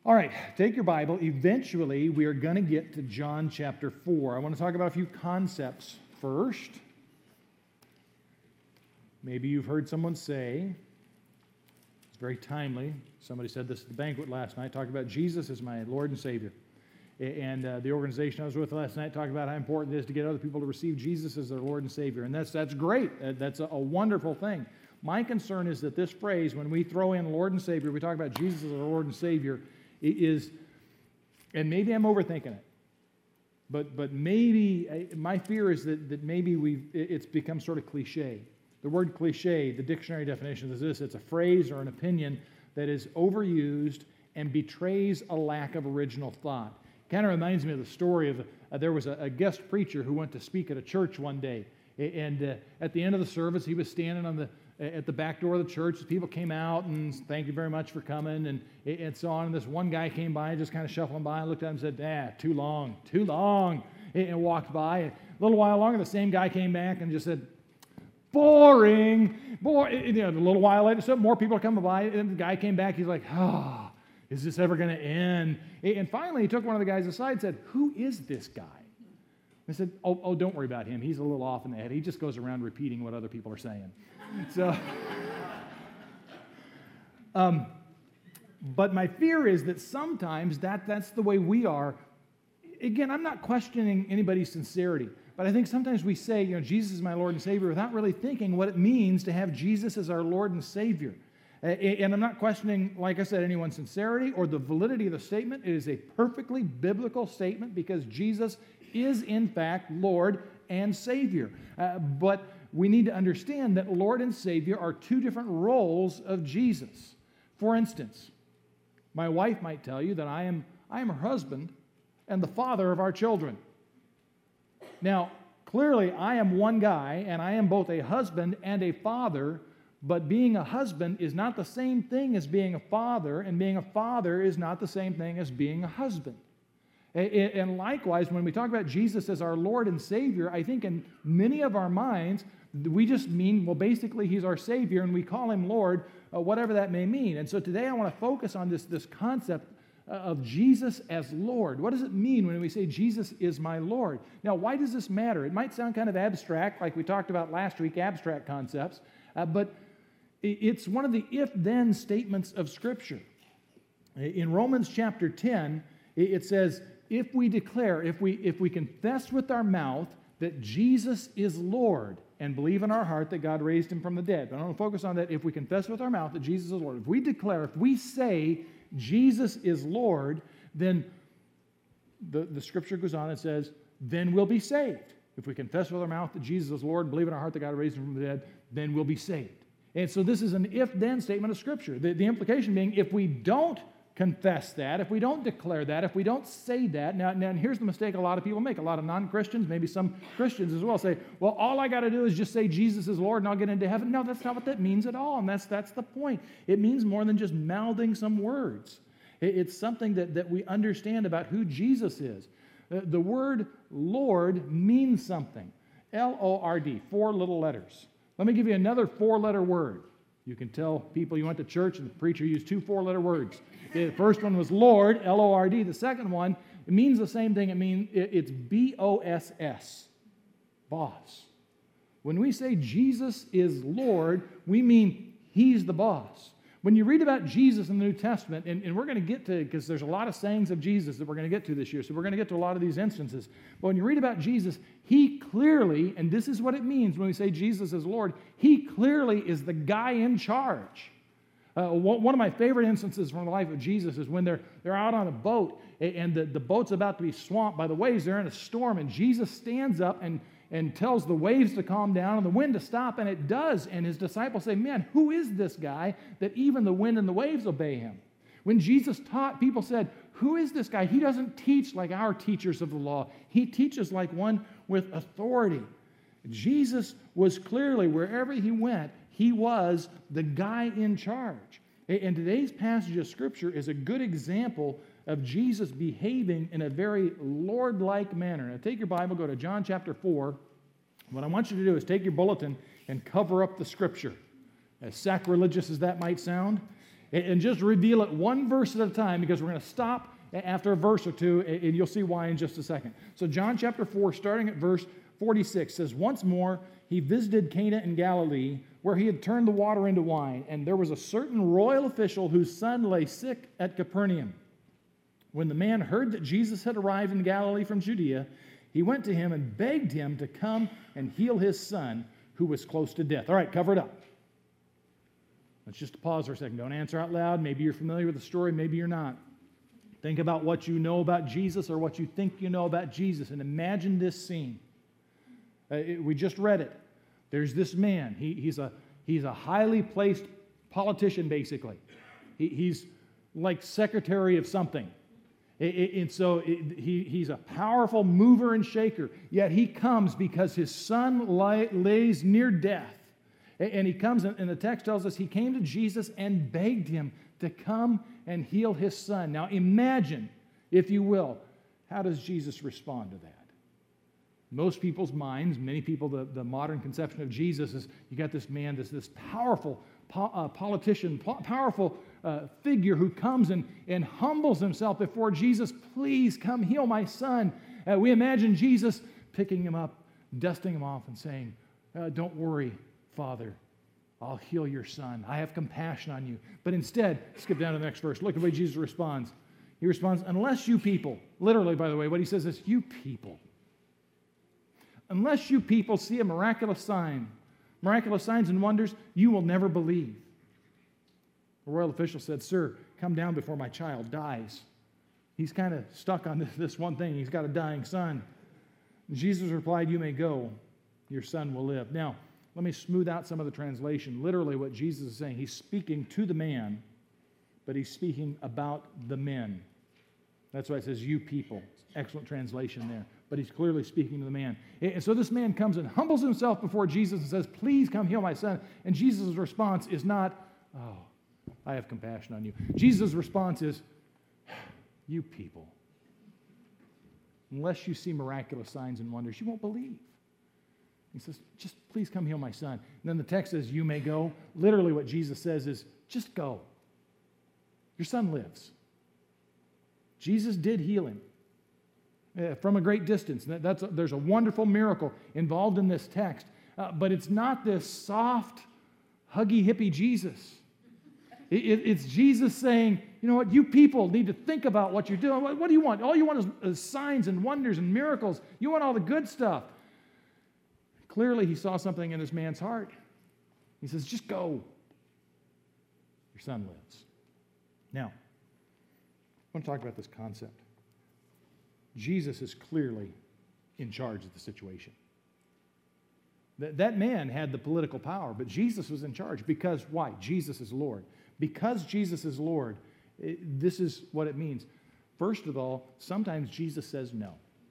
All right, take your Bible. Eventually, we are going to get to John chapter 4. I want to talk about a few concepts first. Maybe you've heard someone say, it's very timely, somebody said this at the banquet last night, talking about Jesus as my Lord and Savior. And the organization I was with last night talked about how important it is to get other people to receive Jesus as their Lord and Savior. And that's great. That's a wonderful thing. My concern is that this phrase, when we throw in Lord and Savior, we talk about Jesus as our Lord and Savior, is, and maybe I'm overthinking it, but maybe, my fear is that maybe it's become sort of cliche. The word cliche, the dictionary definition is this: it's a phrase or an opinion that is overused and betrays a lack of original thought. Kind of reminds me of the story of, there was a guest preacher who went to speak at a church one day, and at the end of the service, he was standing at the back door of the church. People came out and thank you very much for coming, and so on. And this one guy came by, just kind of shuffling by, and looked at him and said, too long, and walked by. And a little while longer, the same guy came back and just said, boring. A little while later, so more people are coming by, and the guy came back. He's like, is this ever going to end? And finally, he took one of the guys aside and said, who is this guy? I said, don't worry about him. He's a little off in the head. He just goes around repeating what other people are saying. So, but my fear is that sometimes that's the way we are. Again, I'm not questioning anybody's sincerity, but I think sometimes we say, Jesus is my Lord and Savior without really thinking what it means to have Jesus as our Lord and Savior. And I'm not questioning, like I said, anyone's sincerity or the validity of the statement. It is a perfectly biblical statement because Jesus is, in fact, Lord and Savior. But we need to understand that Lord and Savior are two different roles of Jesus. For instance, my wife might tell you that I am her husband and the father of our children. Now, clearly, I am one guy, and I am both a husband and a father, but being a husband is not the same thing as being a father, and being a father is not the same thing as being a husband. And likewise, when we talk about Jesus as our Lord and Savior, I think in many of our minds, we just mean, well, basically, He's our Savior, and we call Him Lord, whatever that may mean. And so today I want to focus on this concept of Jesus as Lord. What does it mean when we say Jesus is my Lord? Now, why does this matter? It might sound kind of abstract, like we talked about last week, abstract concepts, but it's one of the if-then statements of Scripture. In Romans chapter 10, it says, if we confess with our mouth that Jesus is Lord and believe in our heart that God raised Him from the dead. But I want to focus on that. If we confess with our mouth that Jesus is Lord, if we say Jesus is Lord, then the Scripture goes on and says, then we'll be saved. If we confess with our mouth that Jesus is Lord and believe in our heart that God raised Him from the dead, then we'll be saved. And so this is an if-then statement of Scripture. The implication being, if we don't confess that, if we don't declare that, if we don't say that, now here's the mistake a lot of people make. A lot of non-Christians, maybe some Christians as well, say, well, all I got to do is just say Jesus is Lord and I'll get into heaven. No, that's not what that means at all, and that's the point. It means more than just mouthing some words. It's something that we understand about who Jesus is. The word Lord means something. L-O-R-D, 4 little letters. Let me give you another 4-letter word. You can tell people you went to church and the preacher used 2 4-letter words. The first one was Lord, L-O-R-D. The second one, it means the same thing. It's B-O-S-S, boss. When we say Jesus is Lord, we mean He's the boss. When you read about Jesus in the New Testament, and we're going to get to, because there's a lot of sayings of Jesus that we're going to get to this year, so we're going to get to a lot of these instances. But when you read about Jesus, He clearly, and this is what it means when we say Jesus is Lord, He clearly is the guy in charge. One of my favorite instances from the life of Jesus is when they're out on a boat, and the boat's about to be swamped by the waves. They're in a storm, and Jesus stands up and tells the waves to calm down and the wind to stop, and it does. And His disciples say, man, who is this guy that even the wind and the waves obey Him? When Jesus taught, people said, who is this guy? He doesn't teach like our teachers of the law. He teaches like one with authority. Jesus was clearly, wherever He went, He was the guy in charge. And today's passage of Scripture is a good example of Jesus behaving in a very Lord-like manner. Now take your Bible, go to John chapter 4. What I want you to do is take your bulletin and cover up the Scripture. As sacrilegious as that might sound, and just reveal it one verse at a time, because we're going to stop after a verse or two, and you'll see why in just a second. So John chapter 4, starting at verse 46, says, "Once more he visited Cana in Galilee, where he had turned the water into wine, and there was a certain royal official whose son lay sick at Capernaum. When the man heard that Jesus had arrived in Galilee from Judea, he went to him and begged him to come and heal his son, who was close to death." All right, cover it up. Let's just pause for a second. Don't answer out loud. Maybe you're familiar with the story, maybe you're not. Think about what you know about Jesus or what you think you know about Jesus, and imagine this scene. We just read it. There's this man. He's a highly placed politician, basically. He's like secretary of something. And so he's a powerful mover and shaker. Yet he comes because his son lays near death. And he comes, and the text tells us he came to Jesus and begged him to come and heal his son. Now imagine, if you will, how does Jesus respond to that? Most people's minds, many people, the modern conception of Jesus is you got this man, this powerful politician, powerful figure who comes and humbles himself before Jesus. "Please come heal my son." We imagine Jesus picking him up, dusting him off, and saying, "Don't worry, Father, I'll heal your son. I have compassion on you." But instead, skip down to the next verse. Look at the way Jesus responds. He responds, "Unless you people," literally, by the way, what he says is, "You people. Unless you people see a miraculous signs and wonders, you will never believe." The royal official said, "Sir, come down before my child dies." He's kind of stuck on this one thing. He's got a dying son. And Jesus replied, "You may go. Your son will live." Now, let me smooth out some of the translation. Literally what Jesus is saying, he's speaking to the man, but he's speaking about the men. That's why it says, "You people." Excellent translation there. But he's clearly speaking to the man. And so this man comes and humbles himself before Jesus and says, "Please come heal my son." And Jesus' response is not, "Oh, I have compassion on you." Jesus' response is, "You people. Unless you see miraculous signs and wonders, you won't believe." He says, "Just please come heal my son." And then the text says, "You may go." Literally what Jesus says is, just go. Your son lives. Jesus did heal him from a great distance. There's a wonderful miracle involved in this text. But it's not this soft, huggy, hippie Jesus. It's Jesus saying, "You know what? You people need to think about what you're doing. What do you want? All you want is signs and wonders and miracles. You want all the good stuff." Clearly, he saw something in this man's heart. He says, "Just go. Your son lives." Now, I want to talk about this concept. Jesus is clearly in charge of the situation. That man had the political power, but Jesus was in charge. Because why? Jesus is Lord. Because Jesus is Lord, this is what it means. First of all, sometimes Jesus says no.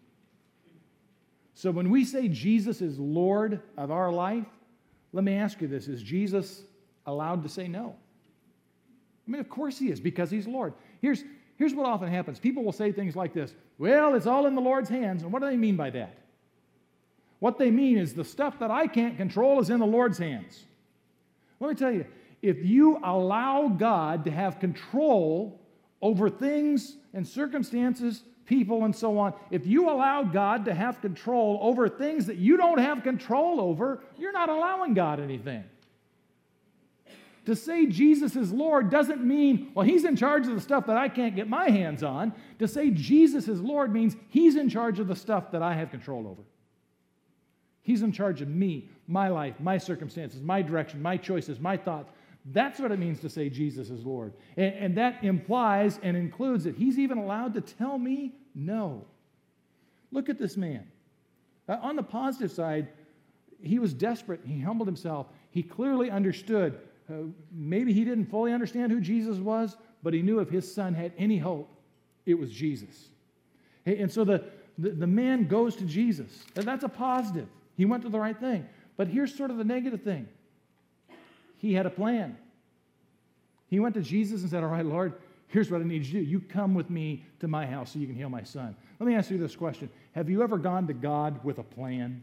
So when we say Jesus is Lord of our life, let me ask you this. Is Jesus allowed to say no? I mean, of course he is, because he's Lord. Here's what often happens. People will say things like this: "Well, it's all in the Lord's hands." And what do they mean by that? What they mean is the stuff that I can't control is in the Lord's hands. Let me tell you, if you allow God to have control over things and circumstances, people, and so on, if you allow God to have control over things that you don't have control over, you're not allowing God anything. To say Jesus is Lord doesn't mean, well, he's in charge of the stuff that I can't get my hands on. To say Jesus is Lord means he's in charge of the stuff that I have control over. He's in charge of me, my life, my circumstances, my direction, my choices, my thoughts. That's what it means to say Jesus is Lord. And that implies and includes that he's even allowed to tell me no. Look at this man. On the positive side, he was desperate. He humbled himself. He clearly understood. Maybe he didn't fully understand who Jesus was, but he knew if his son had any hope, it was Jesus. And so the man goes to Jesus. And that's a positive. He went to the right thing. But here's sort of the negative thing. He had a plan. He went to Jesus and said, "All right, Lord, here's what I need you to do. You come with me to my house so you can heal my son." Let me ask you this question. Have you ever gone to God with a plan?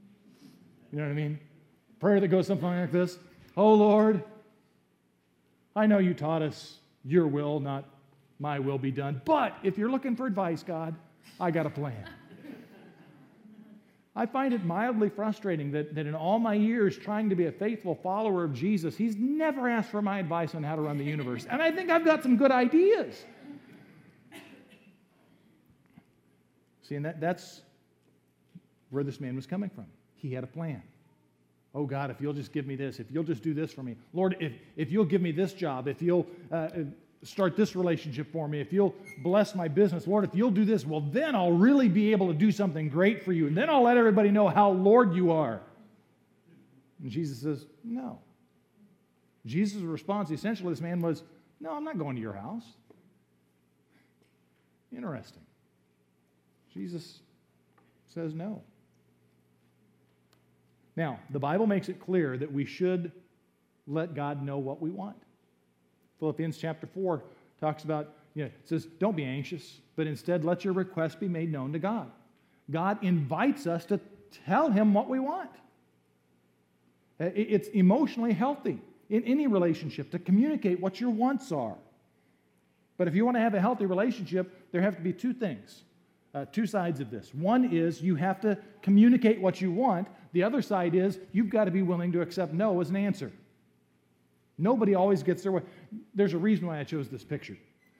You know what I mean? Prayer that goes something like this: "Oh, Lord, I know you taught us your will, not my will be done. But if you're looking for advice, God, I got a plan. I find it mildly frustrating that in all my years trying to be a faithful follower of Jesus, he's never asked for my advice on how to run the universe. And I think I've got some good ideas. See, and that's where this man was coming from. He had a plan. Oh, God, if you'll just give me this, if you'll just do this for me. Lord, if you'll give me this job, if you'll start this relationship for me, if you'll bless my business, Lord, if you'll do this, well, then I'll really be able to do something great for you. And then I'll let everybody know how Lord you are. And Jesus says, no. Jesus' response essentially to this man was, no, I'm not going to your house. Interesting. Jesus says no. Now, the Bible makes it clear that we should let God know what we want. Philippians chapter 4 talks about, it says, don't be anxious, but instead let your requests be made known to God. God invites us to tell him what we want. It's emotionally healthy in any relationship to communicate what your wants are. But if you want to have a healthy relationship, there have to be two things, two sides of this. One is you have to communicate what you want. The other side is you've got to be willing to accept no as an answer. Nobody always gets their way. There's a reason why I chose this picture.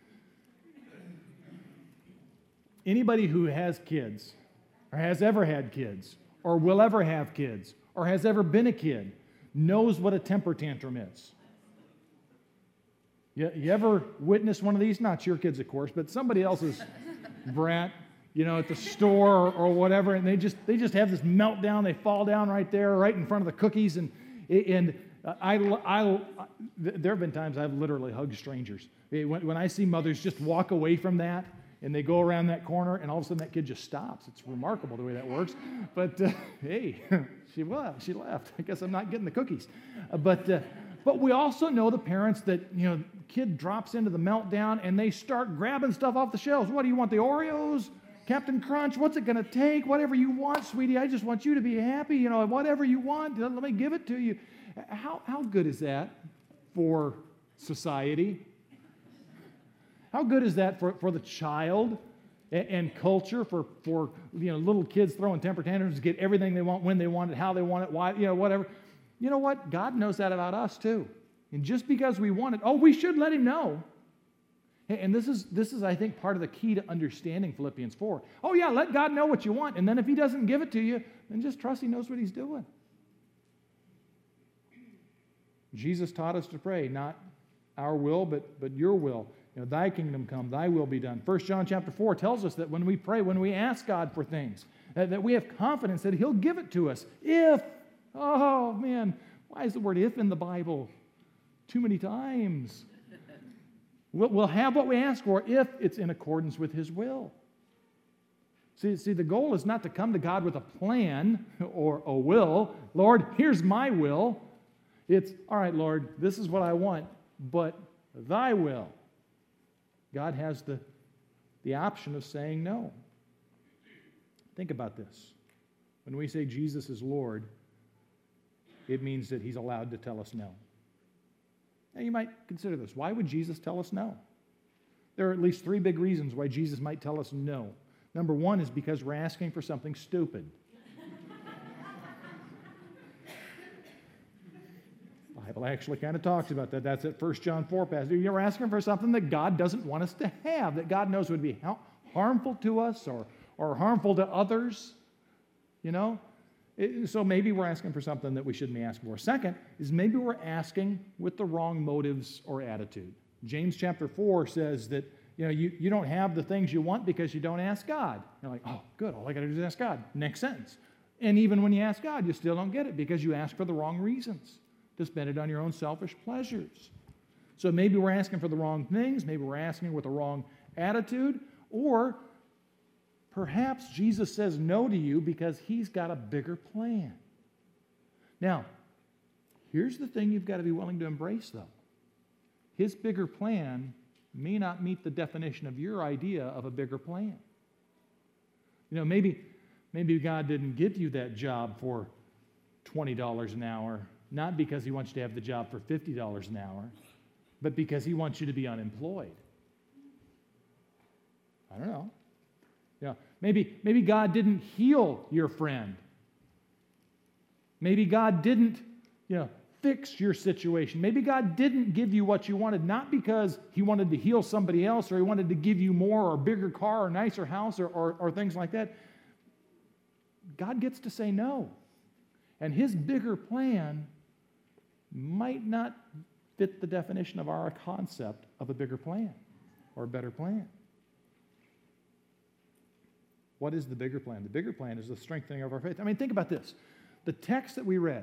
Anybody who has kids, or has ever had kids, or will ever have kids, or has ever been a kid, knows what a temper tantrum is. You ever witnessed one of these? Not your kids, of course, but somebody else's brat, at the store or whatever, and they just have this meltdown. They fall down right there, right in front of the cookies, and there have been times I've literally hugged strangers. When I see mothers just walk away from that and they go around that corner and all of a sudden that kid just stops. It's remarkable the way that works. But hey, she left. I guess I'm not getting the cookies. But we also know the parents that, kid drops into the meltdown and they start grabbing stuff off the shelves. What do you want, the Oreos? Captain Crunch, what's it going to take? Whatever you want, sweetie. I just want you to be happy. Whatever you want, let me give it to you. How good is that for society? How good is that for the child and culture, for little kids throwing temper tantrums to get everything they want, when they want it, how they want it, why, whatever. You know what? God knows that about us too. And just because we want it, we should let him know. And this is, I think, part of the key to understanding Philippians 4. Oh, yeah, let God know what you want. And then if he doesn't give it to you, then just trust he knows what he's doing. Jesus taught us to pray, not our will, but your will. Thy kingdom come, thy will be done. 1 John chapter 4 tells us that when we pray, when we ask God for things, that we have confidence that he'll give it to us. If, oh man, why is the word if in the Bible too many times? We'll have what we ask for if it's in accordance with his will. See, the goal is not to come to God with a plan or a will. Lord, here's my will. It's, all right, Lord, this is what I want, but thy will. God has the option of saying no. Think about this. When we say Jesus is Lord, it means that he's allowed to tell us no. Now, you might consider this. Why would Jesus tell us no? There are at least three big reasons why Jesus might tell us no. Number one is because we're asking for something stupid. The Bible actually kind of talks about that. That's at 1 John 4 passage. You're asking for something that God doesn't want us to have, that God knows would be harmful to us or harmful to others. So maybe we're asking for something that we shouldn't be asking for. Second is maybe we're asking with the wrong motives or attitude. James chapter 4 says that you don't have the things you want because you don't ask God. You're like, oh, good, all I got to do is ask God. Next sentence. And even when you ask God, you still don't get it because you ask for the wrong reasons, to spend it on your own selfish pleasures. So maybe we're asking for the wrong things, maybe we're asking with the wrong attitude, or perhaps Jesus says no to you because he's got a bigger plan. Now, here's the thing you've got to be willing to embrace, though. His bigger plan may not meet the definition of your idea of a bigger plan. Maybe God didn't give you that job for $20 an hour, not because he wants you to have the job for $50 an hour, but because he wants you to be unemployed. I don't know. Yeah, maybe God didn't heal your friend. Maybe God didn't, fix your situation. Maybe God didn't give you what you wanted, not because he wanted to heal somebody else or he wanted to give you more or a bigger car or nicer house or things like that. God gets to say no. And his bigger plan might not fit the definition of our concept of a bigger plan or a better plan. What is the bigger plan? The bigger plan is the strengthening of our faith. I mean, think about this. The text that we read,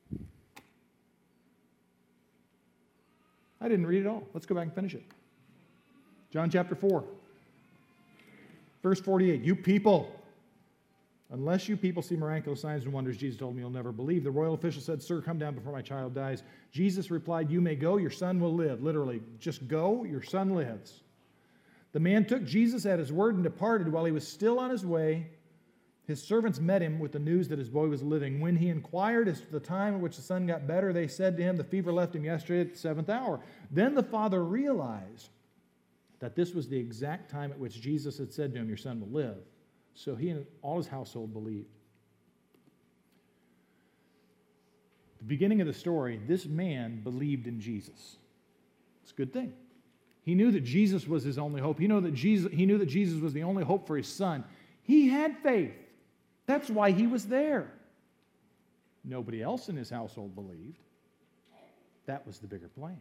I didn't read it all. Let's go back and finish it. John chapter 4, verse 48. You people, unless you people see miraculous signs and wonders, Jesus told me, you'll never believe. The royal official said, sir, come down before my child dies. Jesus replied, you may go, your son will live. Literally, just go, your son lives. The man took Jesus at his word and departed. While he was still on his way, his servants met him with the news that his boy was living. When he inquired as to the time at which the son got better, they said to him, the fever left him yesterday at the 7th hour. Then the father realized that this was the exact time at which Jesus had said to him, your son will live. So he and all his household believed. The beginning of the story, this man believed in Jesus. It's a good thing. He knew that Jesus was his only hope. He knew that Jesus was the only hope for his son. He had faith. That's why he was there. Nobody else in his household believed. That was the bigger plan.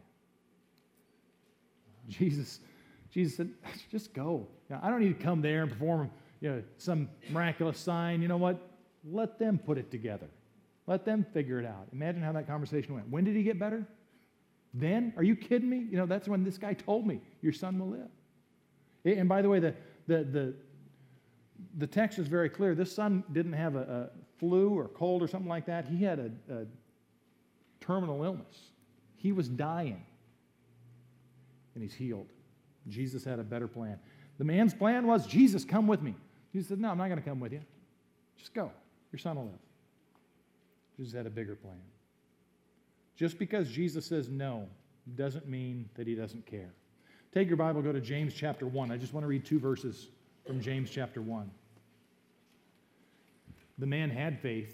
Jesus said, just go. Now, I don't need to come there and perform some miraculous sign. You know what? Let them put it together. Let them figure it out. Imagine how that conversation went. When did he get better? Then? Are you kidding me? That's when this guy told me, your son will live. And by the way, the text is very clear. This son didn't have a flu or cold or something like that. He had a terminal illness. He was dying. And he's healed. Jesus had a better plan. The man's plan was, Jesus, come with me. Jesus said, no, I'm not going to come with you. Just go. Your son will live. Jesus had a bigger plan. Just because Jesus says no doesn't mean that he doesn't care. Take your Bible, go to James chapter 1. I just want to read 2 verses from James chapter 1. The man had faith.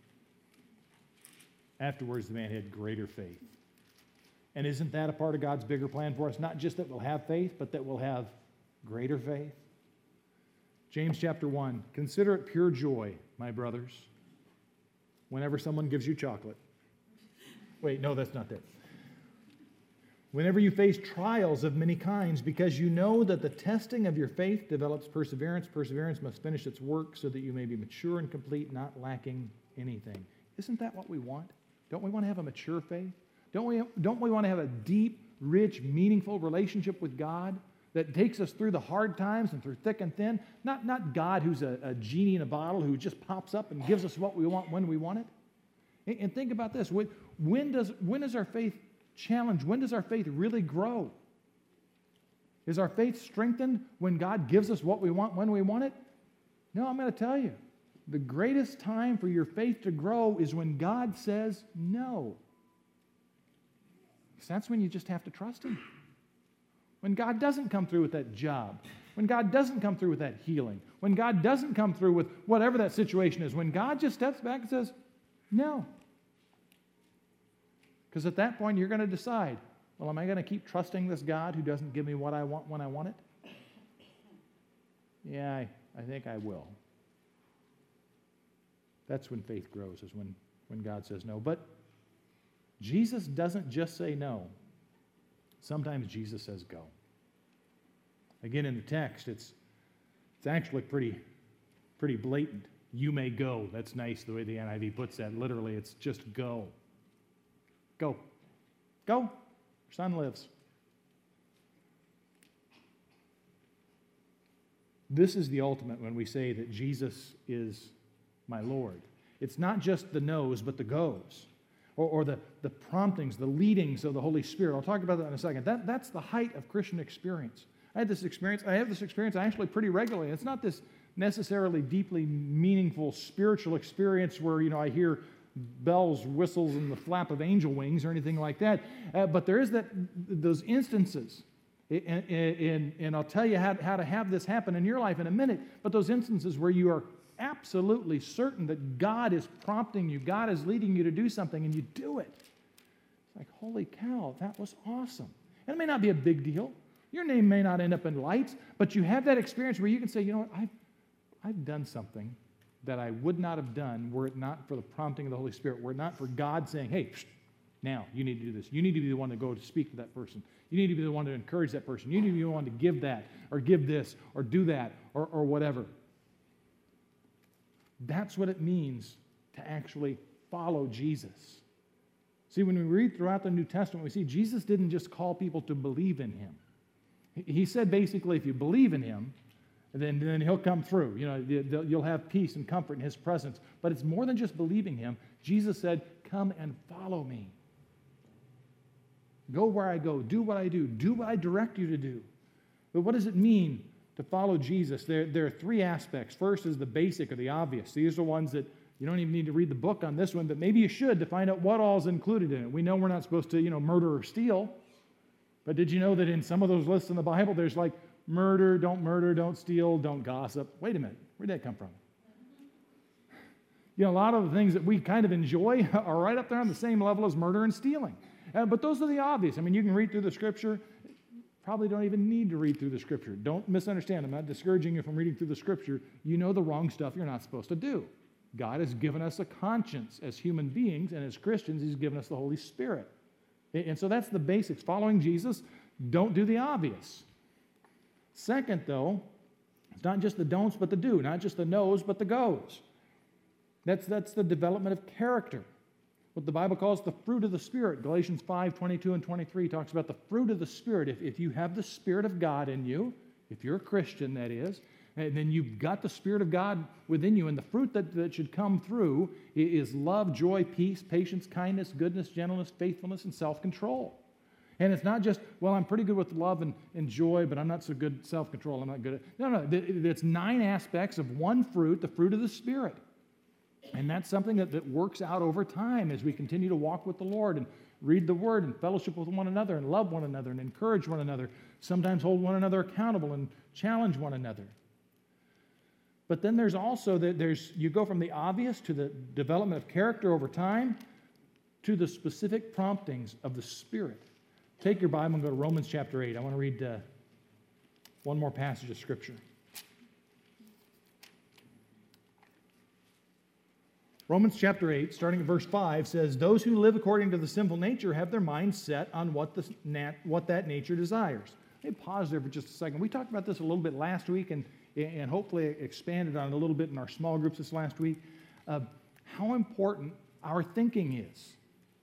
Afterwards, the man had greater faith. And isn't that a part of God's bigger plan for us? Not just that we'll have faith, but that we'll have greater faith. James chapter 1. Consider it pure joy, my brothers, whenever someone gives you chocolate. Wait, no, that's not it. Whenever you face trials of many kinds, because you know that the testing of your faith develops perseverance. Perseverance must finish its work so that you may be mature and complete, not lacking anything. Isn't that what we want? Don't we want to have a mature faith? Don't we want to have a deep, rich, meaningful relationship with God that takes us through the hard times and through thick and thin? Not God who's a genie in a bottle who just pops up and gives us what we want when we want it. And think about this. When is our faith challenged? When does our faith really grow? Is our faith strengthened when God gives us what we want when we want it? No, I'm going to tell you. The greatest time for your faith to grow is when God says no. Because that's when you just have to trust him. When God doesn't come through with that job. When God doesn't come through with that healing. When God doesn't come through with whatever that situation is. When God just steps back and says, no. Because at that point, you're going to decide, well, am I going to keep trusting this God who doesn't give me what I want when I want it? Yeah, I think I will. That's when faith grows, is when God says no. But Jesus doesn't just say no. Sometimes Jesus says go. Again, in the text, it's actually pretty blatant. You may go. That's nice the way the NIV puts that. Literally, it's just go. Go. Go. Your son lives. This is the ultimate when we say that Jesus is my Lord. It's not just the no's, but the go's. Or the promptings, the leadings of the Holy Spirit. I'll talk about that in a second. That's the height of Christian experience. I have this experience actually pretty regularly. It's not this necessarily deeply meaningful spiritual experience where, I hear bells, whistles, and the flap of angel wings or anything like that. But there is those instances. And I'll tell you how to have this happen in your life in a minute. But those instances where you are absolutely certain that God is prompting you, God is leading you to do something, and you do it. It's like, holy cow, that was awesome. And it may not be a big deal. Your name may not end up in lights, but you have that experience where you can say, you know what, I've done something that I would not have done were it not for the prompting of the Holy Spirit, were it not for God saying, hey, now you need to do this. You need to be the one to go to speak to that person. You need to be the one to encourage that person. You need to be the one to give that or give this or do that or whatever. That's what it means to actually follow Jesus. See, when we read throughout the New Testament, we see Jesus didn't just call people to believe in him. He said basically, if you believe in him, then he'll come through. You know, you'll have peace and comfort in his presence. But it's more than just believing him. Jesus said, come and follow me. Go where I go. Do what I do. Do what I direct you to do. But what does it mean to follow Jesus? There are three aspects. First is the basic or the obvious. These are ones that you don't even need to read the book on this one, but maybe you should to find out what all is included in it. We know we're not supposed to, murder or steal. But did you know that in some of those lists in the Bible, there's like murder, don't steal, don't gossip. Wait a minute. Where'd that come from? A lot of the things that we kind of enjoy are right up there on the same level as murder and stealing. But those are the obvious. I mean, you can read through the Scripture. Probably don't even need to read through the Scripture. Don't misunderstand. I'm not discouraging you from reading through the Scripture. You know the wrong stuff you're not supposed to do. God has given us a conscience as human beings, and as Christians, he's given us the Holy Spirit. And so that's the basics. Following Jesus, don't do the obvious. Second, though, it's not just the don'ts, but the do. Not just the no's, but the go's. That's the development of character. What the Bible calls the fruit of the Spirit. Galatians 5:22 and 23 talks about the fruit of the Spirit. If you have the Spirit of God in you, if you're a Christian, that is, and then you've got the Spirit of God within you, and the fruit that should come through is love, joy, peace, patience, kindness, goodness, gentleness, faithfulness, and self-control. And it's not just, well, I'm pretty good with love and joy, but I'm not so good at self-control. I'm not good at... No. It's 9 aspects of one fruit, the fruit of the Spirit. And that's something that works out over time as we continue to walk with the Lord and read the Word and fellowship with one another and love one another and encourage one another, sometimes hold one another accountable and challenge one another. But then there's also, you go from the obvious to the development of character over time to the specific promptings of the Spirit. Take your Bible and go to Romans chapter 8. I want to read one more passage of Scripture. Romans chapter 8, starting at verse 5, says, those who live according to the sinful nature have their minds set on what that nature desires. Let me pause there for just a second. We talked about this a little bit last week and hopefully expanded on it a little bit in our small groups this last week. How important our thinking is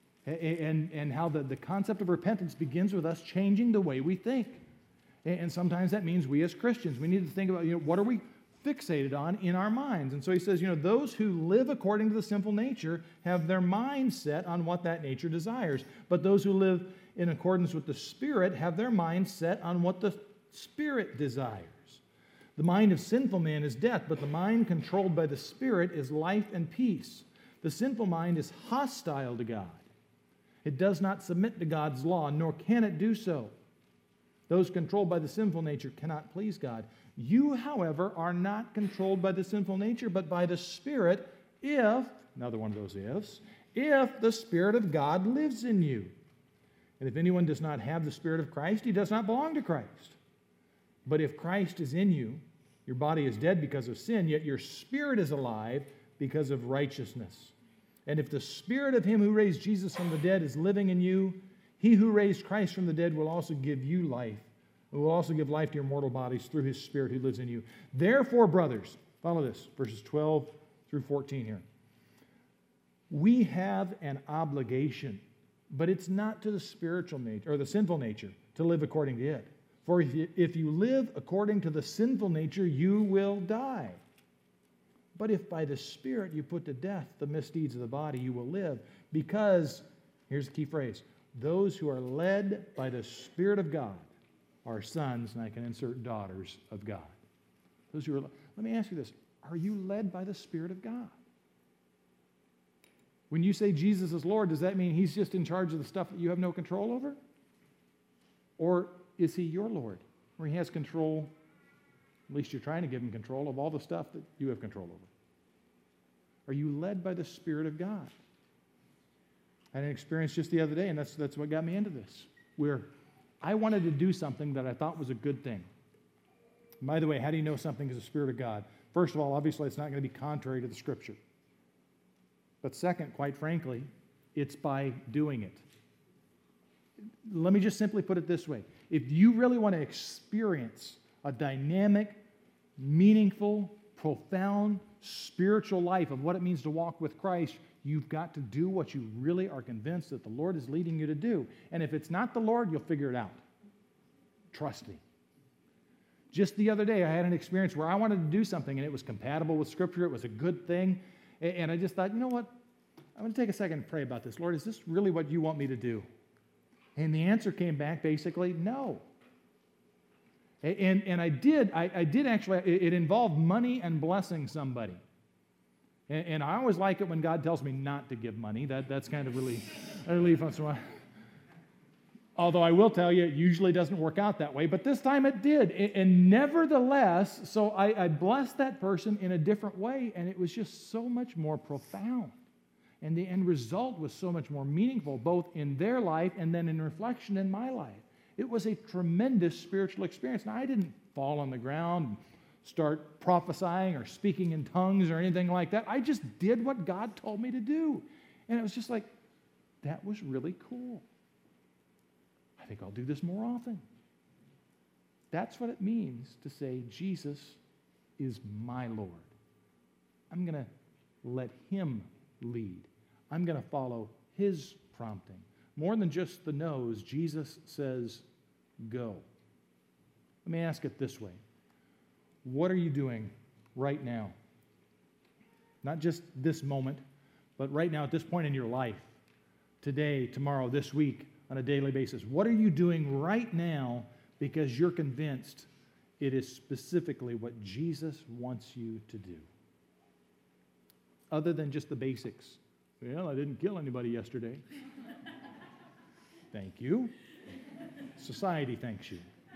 and how the concept of repentance begins with us changing the way we think. And sometimes that means we as Christians, we need to think about, what are we fixated on in our minds? And so he says, those who live according to the sinful nature have their mind set on what that nature desires. But those who live in accordance with the Spirit have their mind set on what the Spirit desires. The mind of sinful man is death, but the mind controlled by the Spirit is life and peace. The sinful mind is hostile to God. It does not submit to God's law, nor can it do so. Those controlled by the sinful nature cannot please God. You, however, are not controlled by the sinful nature, but by the Spirit, if, another one of those ifs, if the Spirit of God lives in you. And if anyone does not have the Spirit of Christ, he does not belong to Christ. But if Christ is in you, your body is dead because of sin, yet your spirit is alive because of righteousness. And if the Spirit of him who raised Jesus from the dead is living in you, he who raised Christ from the dead will also give you life. And will also give life to your mortal bodies through his Spirit who lives in you. Therefore, brothers, follow this, verses 12 through 14 here. We have an obligation, but it's not to the spiritual nature, or the sinful nature, to live according to it. For if you live according to the sinful nature, you will die. But if by the Spirit you put to death the misdeeds of the body, you will live. Because, here's the key phrase, those who are led by the Spirit of God are sons, and I can insert daughters of God. Those who are, let me ask you this, are you led by the Spirit of God? When you say Jesus is Lord, does that mean he's just in charge of the stuff that you have no control over? Or is he your Lord, where he has control, at least you're trying to give him control of all the stuff that you have control over? Are you led by the Spirit of God? I had an experience just the other day, and that's what got me into this, where I wanted to do something that I thought was a good thing. And by the way, how do you know something is the Spirit of God? First of all, obviously, it's not going to be contrary to the Scripture. But second, quite frankly, it's by doing it. Let me just simply put it this way. If you really want to experience a dynamic, meaningful, profound, spiritual life of what it means to walk with Christ, you've got to do what you really are convinced that the Lord is leading you to do. And if it's not the Lord, you'll figure it out. Trust me. Just the other day, I had an experience where I wanted to do something, and it was compatible with Scripture. It was a good thing. And I just thought, you know what? I'm going to take a second and pray about this. Lord, is this really what you want me to do? And the answer came back basically, no. And I did actually, it involved money and blessing somebody. And I always like it when God tells me not to give money. That's kind of really a relief once in a while. Although I will tell you, it usually doesn't work out that way. But this time it did. And nevertheless, so I blessed that person in a different way, and it was just so much more profound. And the end result was so much more meaningful, both in their life and then in reflection in my life. It was a tremendous spiritual experience. Now, I didn't fall on the ground and start prophesying or speaking in tongues or anything like that. I just did what God told me to do. And it was just like, that was really cool. I think I'll do this more often. That's what it means to say, Jesus is my Lord. I'm going to let him lead. I'm going to follow his prompting. More than just the no's, Jesus says, go. Let me ask it this way. What are you doing right now? Not just this moment, but right now at this point in your life, today, tomorrow, this week, on a daily basis. What are you doing right now because you're convinced it is specifically what Jesus wants you to do? Other than just the basics. Well, I didn't kill anybody yesterday. Thank you. Society thanks you.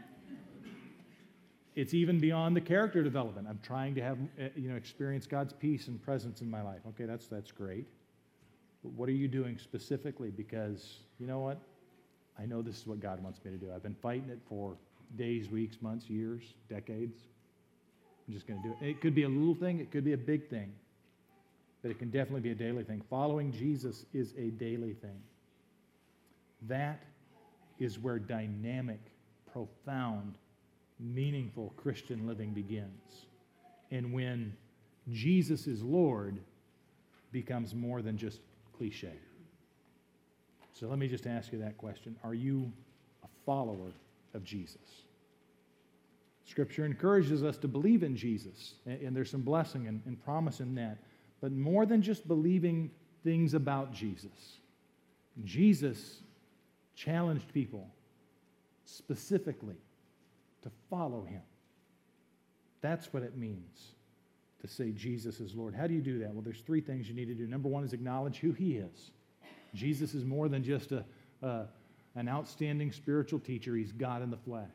It's even beyond the character development. I'm trying to have, experience God's peace and presence in my life. Okay, that's great. But what are you doing specifically? Because, you know what? I know this is what God wants me to do. I've been fighting it for days, weeks, months, years, decades. I'm just going to do it. It could be a little thing. It could be a big thing. But it can definitely be a daily thing. Following Jesus is a daily thing. That is where dynamic, profound, meaningful Christian living begins. And when Jesus is Lord becomes more than just cliche. So let me just ask you that question. Are you a follower of Jesus? Scripture encourages us to believe in Jesus, and there's some blessing and promise in that. But more than just believing things about Jesus, Jesus challenged people specifically to follow him. That's what it means to say Jesus is Lord. How do you do that? Well, there's three things you need to do. Number one is acknowledge who he is. Jesus is more than just an outstanding spiritual teacher. He's God in the flesh.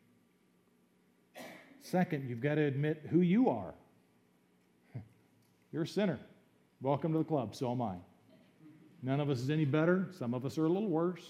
Second, you've got to admit who you are. You're a sinner. Welcome to the club. So am I. None of us is any better. Some of us are a little worse.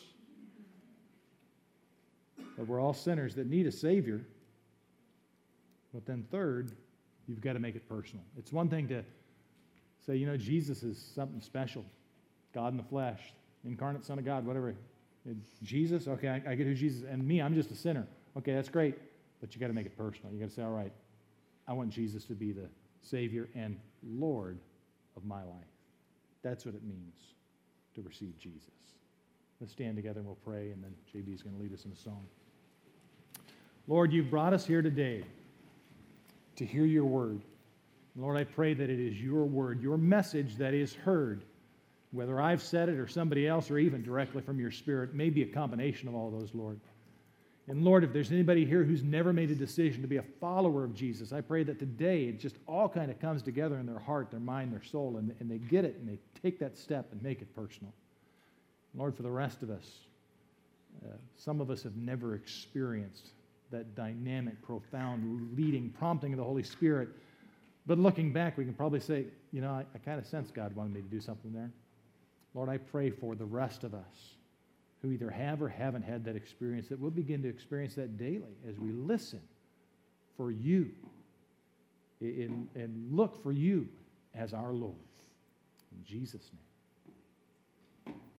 But we're all sinners that need a Savior. But then third, you've got to make it personal. It's one thing to say, Jesus is something special. God in the flesh, incarnate Son of God, whatever. Jesus, okay, I get who Jesus is. And me, I'm just a sinner. Okay, that's great. But you got to make it personal. You got to say, all right, I want Jesus to be the Savior and Lord of my life. That's what it means to receive Jesus. Let's stand together and we'll pray, and then JB is going to lead us in a song. Lord, you've brought us here today to hear your word. Lord, I pray that it is your word, your message that is heard, whether I've said it or somebody else or even directly from your Spirit, maybe a combination of all those, Lord. And Lord, if there's anybody here who's never made a decision to be a follower of Jesus, I pray that today it just all kind of comes together in their heart, their mind, their soul, and they get it and they take that step and make it personal. Lord, for the rest of us, some of us have never experienced that dynamic, profound leading, prompting of the Holy Spirit. But looking back, we can probably say, I kind of sense God wanted me to do something there. Lord, I pray for the rest of us who either have or haven't had that experience, that we'll begin to experience that daily as we listen for you and look for you as our Lord. In Jesus' name.